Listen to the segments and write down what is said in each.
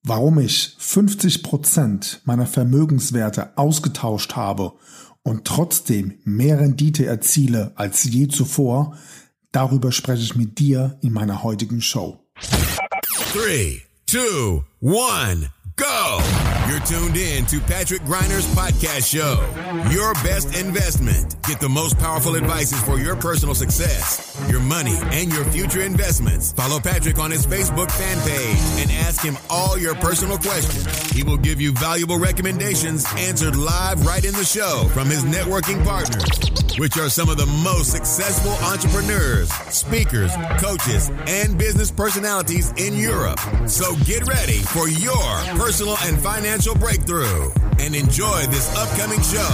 Warum ich 50% meiner Vermögenswerte ausgetauscht habe und trotzdem mehr Rendite erziele als je zuvor, darüber spreche ich mit dir in meiner heutigen Show. 3, 2, 1, go! You're tuned in to Patrick Greiner's podcast show. Your best investment. Get the most powerful advices for your personal success, your money, and your future investments. Follow Patrick on his Facebook fan page and ask him all your personal questions. He will give you valuable recommendations answered live right in the show from his networking partners, which are some of the most successful entrepreneurs, speakers, coaches, and business personalities in Europe. So get ready for your personal and financial breakthrough and enjoy this upcoming show.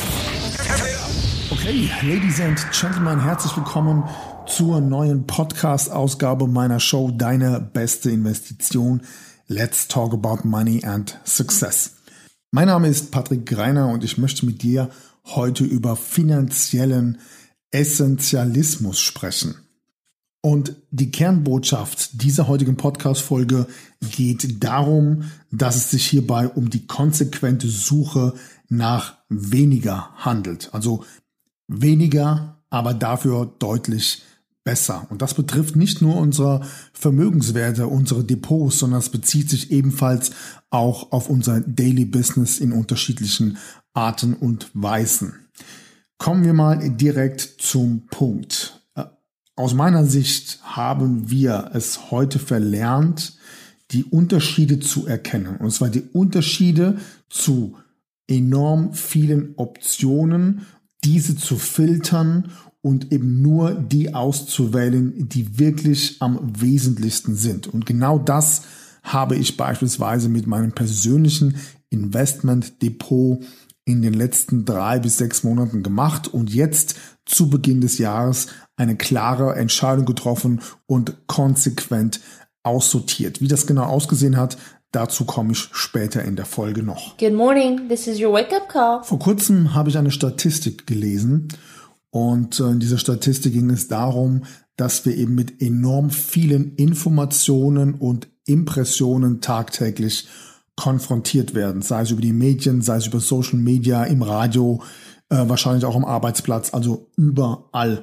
Okay, Ladies and Gentlemen, herzlich willkommen zur neuen Podcast-Ausgabe meiner Show Deine beste Investition. Let's talk about money and success. Mein Name ist Patrick Greiner und ich möchte mit dir heute über finanziellen Essentialismus sprechen. Und die Kernbotschaft dieser heutigen Podcast-Folge geht darum, dass es sich hierbei um die konsequente Suche nach weniger handelt. Also weniger, aber dafür deutlich besser. Und das betrifft nicht nur unsere Vermögenswerte, unsere Depots, sondern es bezieht sich ebenfalls auch auf unser Daily Business in unterschiedlichen Arten und Weisen. Kommen wir mal direkt zum Punkt. Aus meiner Sicht haben wir es heute verlernt, die Unterschiede zu erkennen. Und zwar die Unterschiede zu enorm vielen Optionen, diese zu filtern und eben nur die auszuwählen, die wirklich am wesentlichsten sind. Und genau das habe ich beispielsweise mit meinem persönlichen Investment-Depot in den letzten 3 bis 6 Monaten gemacht und jetzt zu Beginn des Jahres eine klare Entscheidung getroffen und konsequent aussortiert. Wie das genau ausgesehen hat, dazu komme ich später in der Folge noch. Good morning, this is your wake-up call. Vor kurzem habe ich eine Statistik gelesen und in dieser Statistik ging es darum, dass wir eben mit enorm vielen Informationen und Impressionen tagtäglich konfrontiert werden, sei es über die Medien, sei es über Social Media, im Radio, wahrscheinlich auch am Arbeitsplatz, also überall.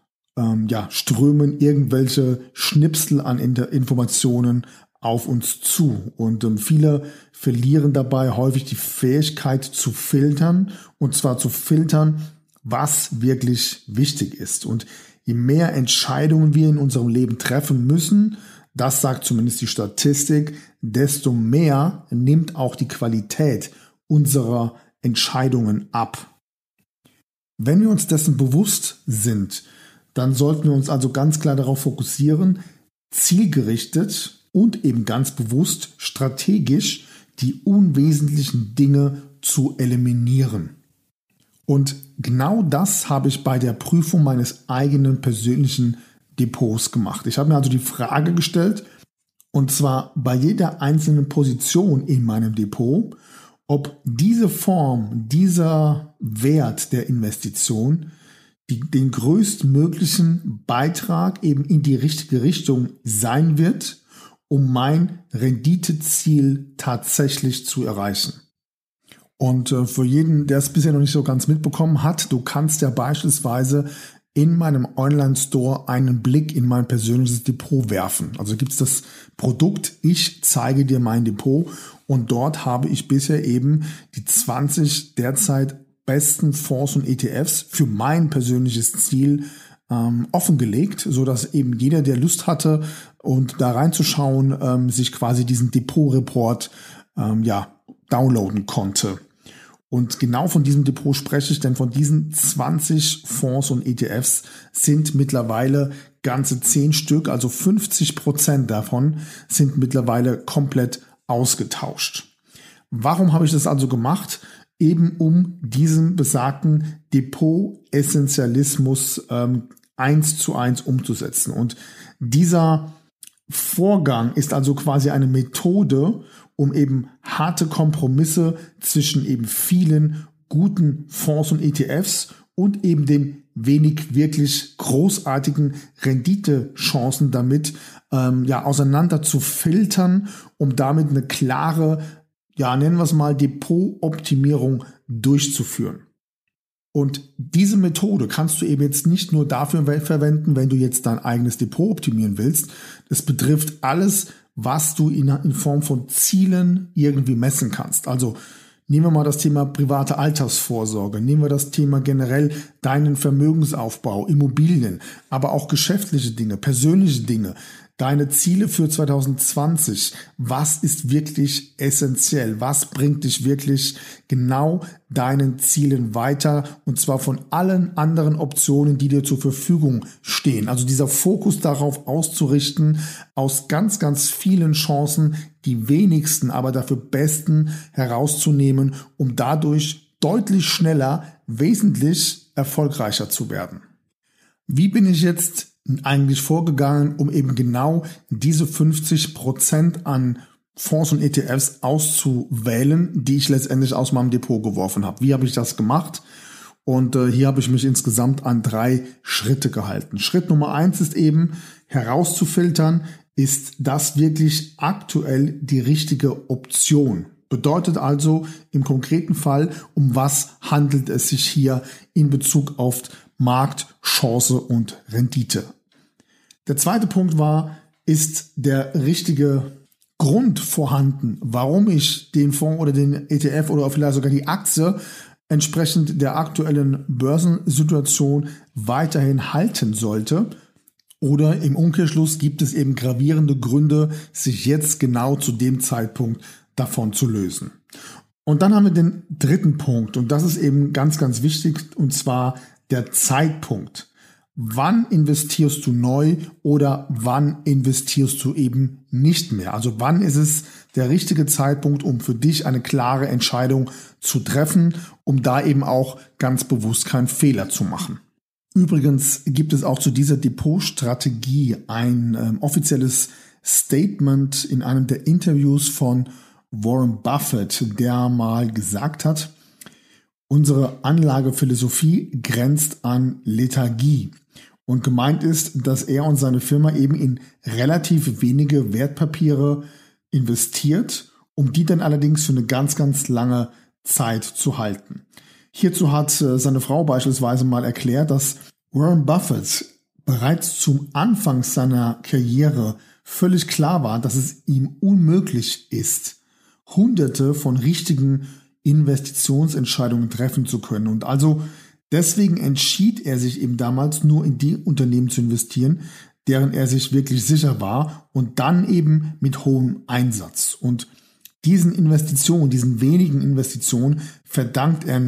Strömen irgendwelche Schnipsel an Informationen auf uns zu. Und viele verlieren dabei häufig die Fähigkeit zu filtern, und zwar zu filtern, was wirklich wichtig ist. Und je mehr Entscheidungen wir in unserem Leben treffen müssen, das sagt zumindest die Statistik, desto mehr nimmt auch die Qualität unserer Entscheidungen ab. Wenn wir uns dessen bewusst sind, dann sollten wir uns also ganz klar darauf fokussieren, zielgerichtet und eben ganz bewusst strategisch die unwesentlichen Dinge zu eliminieren. Und genau das habe ich bei der Prüfung meines eigenen persönlichen Depots gemacht. Ich habe mir also die Frage gestellt, und zwar bei jeder einzelnen Position in meinem Depot, ob diese Form, dieser Wert der Investition den größtmöglichen Beitrag eben in die richtige Richtung sein wird, um mein Renditeziel tatsächlich zu erreichen. Und für jeden, der es bisher noch nicht so ganz mitbekommen hat, du kannst ja beispielsweise in meinem Online-Store einen Blick in mein persönliches Depot werfen. Also gibt es das Produkt, ich zeige dir mein Depot, und dort habe ich bisher eben die 20 derzeit besten Fonds und ETFs für mein persönliches Ziel offengelegt, so dass eben jeder, der Lust hatte und da reinzuschauen, sich quasi diesen Depot-Report downloaden konnte. Und genau von diesem Depot spreche ich, denn von diesen 20 Fonds und ETFs sind mittlerweile ganze 10 Stück, also 50% davon sind mittlerweile komplett ausgetauscht. Warum habe ich das also gemacht? Eben um diesen besagten Depot-Essentialismus 1:1 umzusetzen. Und dieser Vorgang ist also quasi eine Methode, um eben harte Kompromisse zwischen eben vielen guten Fonds und ETFs und eben den wenig wirklich großartigen Renditechancen damit auseinander zu filtern, um damit eine klare, nennen wir es mal, Depotoptimierung durchzuführen. Und diese Methode kannst du eben jetzt nicht nur dafür verwenden, wenn du jetzt dein eigenes Depot optimieren willst. Das betrifft alles, was du in Form von Zielen irgendwie messen kannst. Also nehmen wir mal das Thema private Altersvorsorge, nehmen wir das Thema generell deinen Vermögensaufbau, Immobilien, aber auch geschäftliche Dinge, persönliche Dinge, deine Ziele für 2020. Was ist wirklich essentiell? Was bringt dich wirklich genau deinen Zielen weiter? Und zwar von allen anderen Optionen, die dir zur Verfügung stehen. Also dieser Fokus darauf auszurichten, aus ganz, ganz vielen Chancen die wenigsten, aber dafür besten herauszunehmen, um dadurch deutlich schneller, wesentlich erfolgreicher zu werden. Wie bin ich jetzt eigentlich vorgegangen, um eben genau diese 50% an Fonds und ETFs auszuwählen, die ich letztendlich aus meinem Depot geworfen habe? Wie habe ich das gemacht? Und hier habe ich mich insgesamt an 3 Schritte gehalten. Schritt Nummer 1 ist eben herauszufiltern, ist das wirklich aktuell die richtige Option? Bedeutet also im konkreten Fall, um was handelt es sich hier in Bezug auf Markt, Chance und Rendite. Der zweite Punkt war, ist der richtige Grund vorhanden, warum ich den Fonds oder den ETF oder vielleicht sogar die Aktie entsprechend der aktuellen Börsensituation weiterhin halten sollte. Oder im Umkehrschluss gibt es eben gravierende Gründe, sich jetzt genau zu dem Zeitpunkt davon zu lösen. Und dann haben wir den dritten Punkt und das ist eben ganz, ganz wichtig und zwar der Zeitpunkt. Wann investierst du neu oder wann investierst du eben nicht mehr? Also wann ist es der richtige Zeitpunkt, um für dich eine klare Entscheidung zu treffen, um da eben auch ganz bewusst keinen Fehler zu machen. Übrigens gibt es auch zu dieser Depotstrategie ein offizielles Statement in einem der Interviews von Warren Buffett, der mal gesagt hat, unsere Anlagephilosophie grenzt an Lethargie. Und gemeint ist, dass er und seine Firma eben in relativ wenige Wertpapiere investiert, um die dann allerdings für eine ganz, ganz lange Zeit zu halten. Hierzu hat seine Frau beispielsweise mal erklärt, dass Warren Buffett bereits zum Anfang seiner Karriere völlig klar war, dass es ihm unmöglich ist, Hunderte von richtigen Investitionsentscheidungen treffen zu können. Und also deswegen entschied er sich eben damals nur in die Unternehmen zu investieren, deren er sich wirklich sicher war und dann eben mit hohem Einsatz. Und diesen wenigen Investitionen verdankt er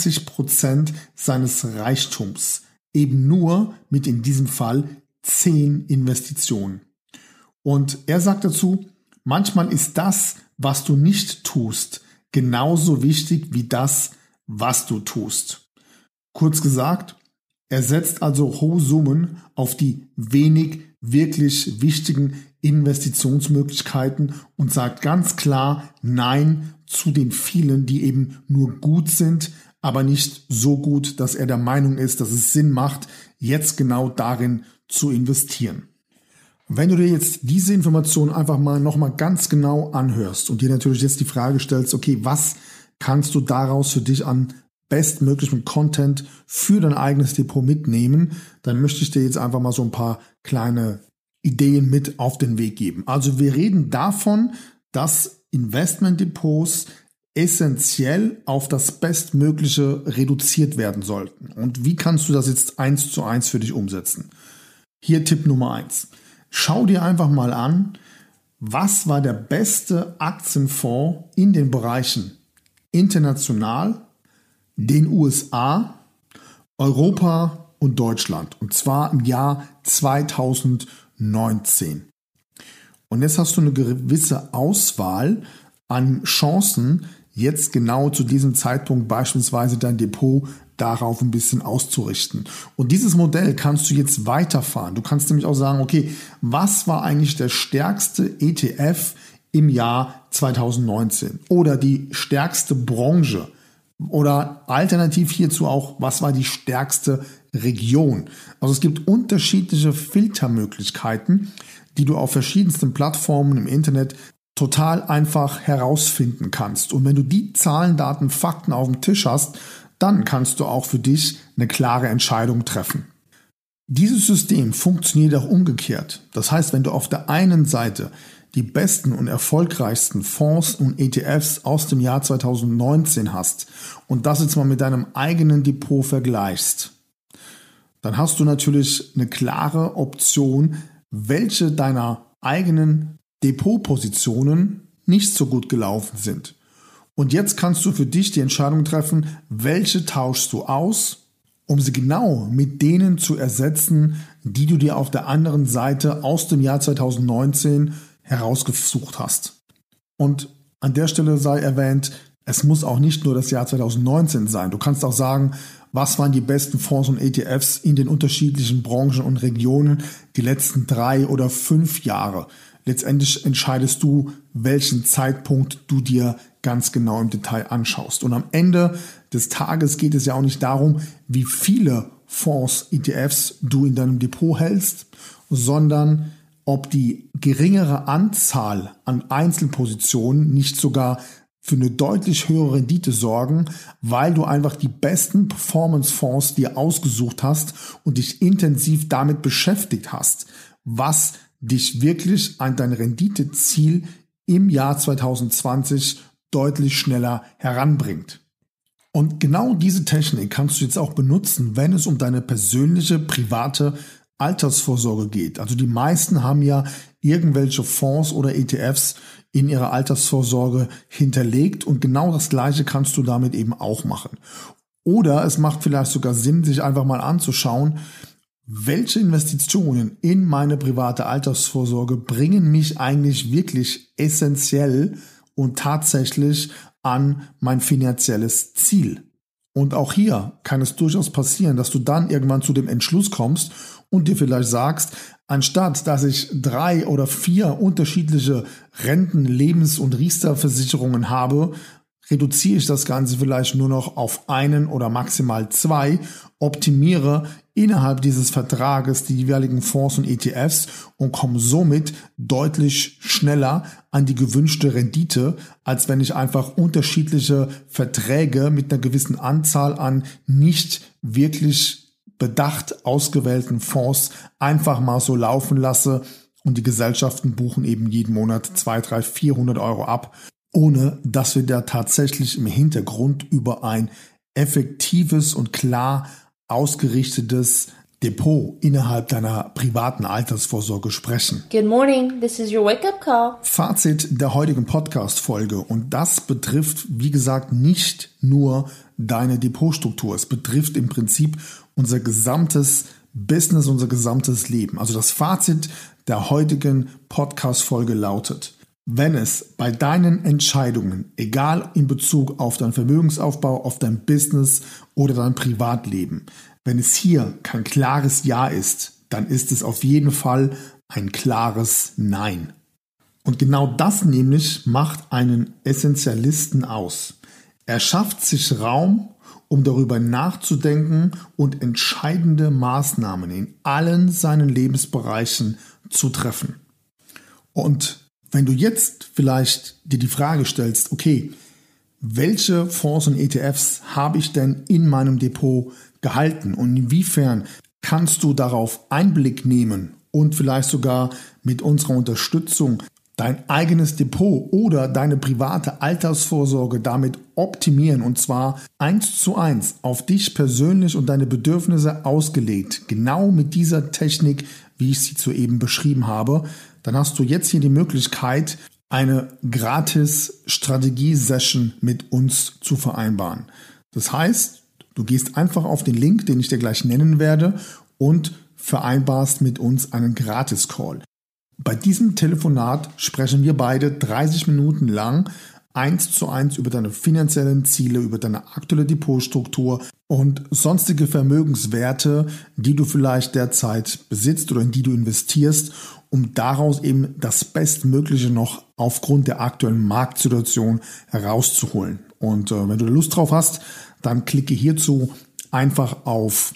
90% seines Reichtums. Eben nur mit in diesem Fall 10 Investitionen. Und er sagt dazu, manchmal ist das, was du nicht tust, genauso wichtig wie das, was du tust. Kurz gesagt, er setzt also hohe Summen auf die wenig wirklich wichtigen Investitionsmöglichkeiten und sagt ganz klar Nein zu den vielen, die eben nur gut sind, aber nicht so gut, dass er der Meinung ist, dass es Sinn macht, jetzt genau darin zu investieren. Wenn du dir jetzt diese Information einfach mal nochmal ganz genau anhörst und dir natürlich jetzt die Frage stellst, okay, was kannst du daraus für dich an bestmöglichem Content für dein eigenes Depot mitnehmen, dann möchte ich dir jetzt einfach mal so ein paar kleine Ideen mit auf den Weg geben. Also wir reden davon, dass Investmentdepots essentiell auf das Bestmögliche reduziert werden sollten. Und wie kannst du das jetzt 1:1 für dich umsetzen? Hier Tipp Nummer 1. Schau dir einfach mal an, was war der beste Aktienfonds in den Bereichen international, den USA, Europa und Deutschland. Und zwar im Jahr 2019. Und jetzt hast du eine gewisse Auswahl an Chancen, jetzt genau zu diesem Zeitpunkt beispielsweise dein Depot darauf ein bisschen auszurichten. Und dieses Modell kannst du jetzt weiterfahren. Du kannst nämlich auch sagen, okay, was war eigentlich der stärkste ETF im Jahr 2019? Oder die stärkste Branche? Oder alternativ hierzu auch, was war die stärkste Region? Also es gibt unterschiedliche Filtermöglichkeiten, die du auf verschiedensten Plattformen im Internet total einfach herausfinden kannst. Und wenn du die Zahlen, Daten, Fakten auf dem Tisch hast, dann kannst du auch für dich eine klare Entscheidung treffen. Dieses System funktioniert auch umgekehrt. Das heißt, wenn du auf der einen Seite die besten und erfolgreichsten Fonds und ETFs aus dem Jahr 2019 hast und das jetzt mal mit deinem eigenen Depot vergleichst, dann hast du natürlich eine klare Option, welche deiner eigenen Depotpositionen nicht so gut gelaufen sind. Und jetzt kannst du für dich die Entscheidung treffen, welche tauschst du aus, um sie genau mit denen zu ersetzen, die du dir auf der anderen Seite aus dem Jahr 2019 herausgesucht hast. Und an der Stelle sei erwähnt, es muss auch nicht nur das Jahr 2019 sein. Du kannst auch sagen, was waren die besten Fonds und ETFs in den unterschiedlichen Branchen und Regionen die letzten 3 oder 5 Jahre. Letztendlich entscheidest du, welchen Zeitpunkt du dir ganz genau im Detail anschaust. Und am Ende des Tages geht es ja auch nicht darum, wie viele Fonds, ETFs du in deinem Depot hältst, sondern ob die geringere Anzahl an Einzelpositionen nicht sogar für eine deutlich höhere Rendite sorgen, weil du einfach die besten Performance-Fonds dir ausgesucht hast und dich intensiv damit beschäftigt hast, was dich wirklich an dein Renditeziel im Jahr 2020 deutlich schneller heranbringt. Und genau diese Technik kannst du jetzt auch benutzen, wenn es um deine persönliche, private Altersvorsorge geht. Also die meisten haben ja irgendwelche Fonds oder ETFs in ihrer Altersvorsorge hinterlegt und genau das Gleiche kannst du damit eben auch machen. Oder es macht vielleicht sogar Sinn, sich einfach mal anzuschauen, welche Investitionen in meine private Altersvorsorge bringen mich eigentlich wirklich essentiell und tatsächlich an mein finanzielles Ziel. Und auch hier kann es durchaus passieren, dass du dann irgendwann zu dem Entschluss kommst und dir vielleicht sagst, anstatt dass ich 3 oder 4 unterschiedliche Renten-, Lebens- und Riester-Versicherungen habe, reduziere ich das Ganze vielleicht nur noch auf 1 oder maximal 2, optimiere innerhalb dieses Vertrages die jeweiligen Fonds und ETFs und komme somit deutlich schneller an die gewünschte Rendite, als wenn ich einfach unterschiedliche Verträge mit einer gewissen Anzahl an nicht wirklich bedacht ausgewählten Fonds einfach mal so laufen lasse und die Gesellschaften buchen eben jeden Monat 200, 300, 400 Euro ab, ohne dass wir da tatsächlich im Hintergrund über ein effektives und klar ausgerichtetes Depot innerhalb deiner privaten Altersvorsorge sprechen. Good morning, this is your wake-up call. Fazit der heutigen Podcast-Folge, und das betrifft, wie gesagt, nicht nur deine Depotstruktur. Es betrifft im Prinzip unser gesamtes Business, unser gesamtes Leben. Also das Fazit der heutigen Podcast-Folge lautet: Wenn es bei deinen Entscheidungen, egal in Bezug auf deinen Vermögensaufbau, auf dein Business oder dein Privatleben, wenn es hier kein klares Ja ist, dann ist es auf jeden Fall ein klares Nein. Und genau das nämlich macht einen Essentialisten aus. Er schafft sich Raum, um darüber nachzudenken und entscheidende Maßnahmen in allen seinen Lebensbereichen zu treffen. Und wenn du jetzt vielleicht dir die Frage stellst, okay, welche Fonds und ETFs habe ich denn in meinem Depot gehalten und inwiefern kannst du darauf Einblick nehmen und vielleicht sogar mit unserer Unterstützung dein eigenes Depot oder deine private Altersvorsorge damit optimieren, und zwar 1:1 auf dich persönlich und deine Bedürfnisse ausgelegt, genau mit dieser Technik, wie ich sie soeben beschrieben habe, dann hast du jetzt hier die Möglichkeit, eine gratis Strategie-Session mit uns zu vereinbaren. Das heißt, du gehst einfach auf den Link, den ich dir gleich nennen werde, und vereinbarst mit uns einen Gratis-Call. Bei diesem Telefonat sprechen wir beide 30 Minuten lang 1:1 über deine finanziellen Ziele, über deine aktuelle Depotstruktur und sonstige Vermögenswerte, die du vielleicht derzeit besitzt oder in die du investierst, um daraus eben das Bestmögliche noch aufgrund der aktuellen Marktsituation herauszuholen. Und wenn du Lust drauf hast, dann klicke hierzu einfach auf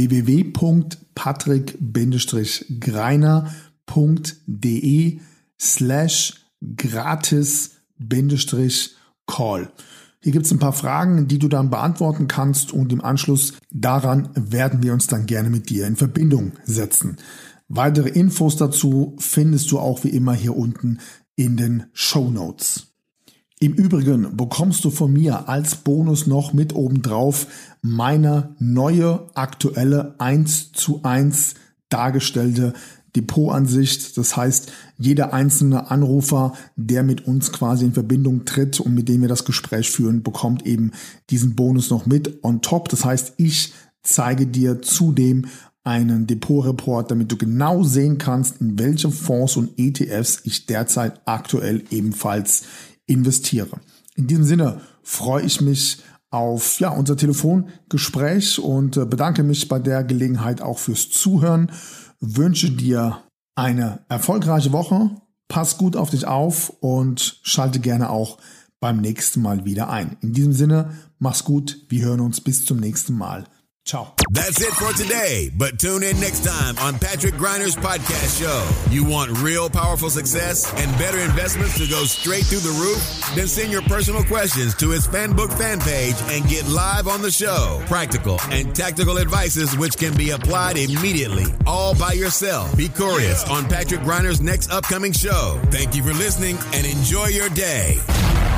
www.patrickgreiner.de/gratis-call. Hier gibt es ein paar Fragen, die du dann beantworten kannst und im Anschluss daran werden wir uns dann gerne mit dir in Verbindung setzen. Weitere Infos dazu findest du auch wie immer hier unten in den Shownotes. Im Übrigen bekommst du von mir als Bonus noch mit obendrauf meine neue aktuelle 1:1 dargestellte Depotansicht. Das heißt, jeder einzelne Anrufer, der mit uns quasi in Verbindung tritt und mit dem wir das Gespräch führen, bekommt eben diesen Bonus noch mit on top. Das heißt, ich zeige dir zudem einen Depotreport, damit du genau sehen kannst, in welche Fonds und ETFs ich derzeit aktuell ebenfalls investiere. In diesem Sinne freue ich mich auf unser Telefongespräch und bedanke mich bei der Gelegenheit auch fürs Zuhören. Wünsche dir eine erfolgreiche Woche, pass gut auf dich auf und schalte gerne auch beim nächsten Mal wieder ein. In diesem Sinne, mach's gut, wir hören uns bis zum nächsten Mal. Ciao. That's it for today, but tune in next time on Patrick Griner's podcast show. You want real powerful success and better investments to go straight through the roof? Then send your personal questions to his Fanbook fan page and get live on the show. Practical and tactical advices which can be applied immediately, all by yourself. Be curious on Patrick Griner's next upcoming show. Thank you for listening and enjoy your day.